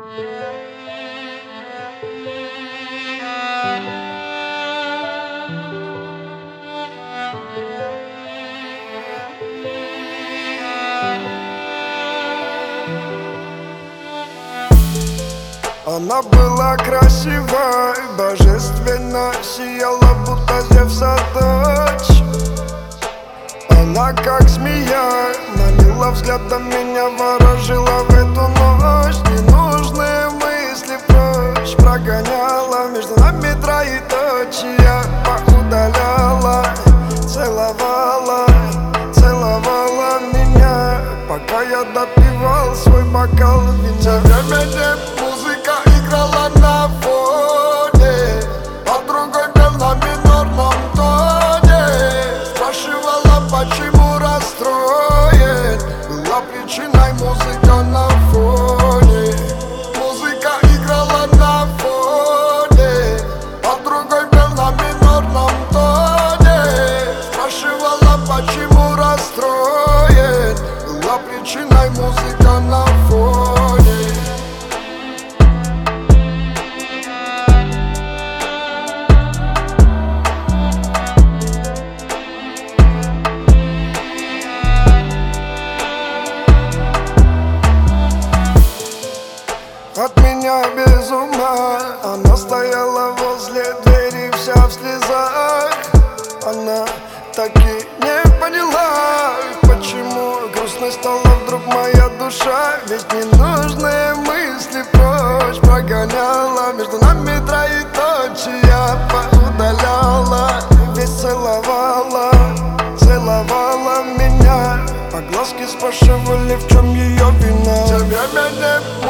Она была красивой, божественно сияла, будто Зевса дочь. Она как змея, манила взглядом, меня ворожила в эту ночь. Ненужные мысли прочь прогоняла, между нами троеточие поудаляла. Целовала, целовала меня, пока я допивал свой бокал вина. Время музыка играла на фоне, а другой пел на минорном тоне. Спрашивала, почему расстроен, была причиной музыка на фоне. Музыка играла на фоне, а другой пел на минорном тоне. Спрашивала, почему расстроен, была причиной музыка на фоне. От меня без ума, она стояла возле двери, вся в слезах. Она так и не поняла, почему грустной стала вдруг моя душа. Ведь ненужные мысли прочь прогоняла, между нами троеточие поудаляла. Ведь целовала, целовала меня, а глазки спрашивали, в чем ее вина. Тем временем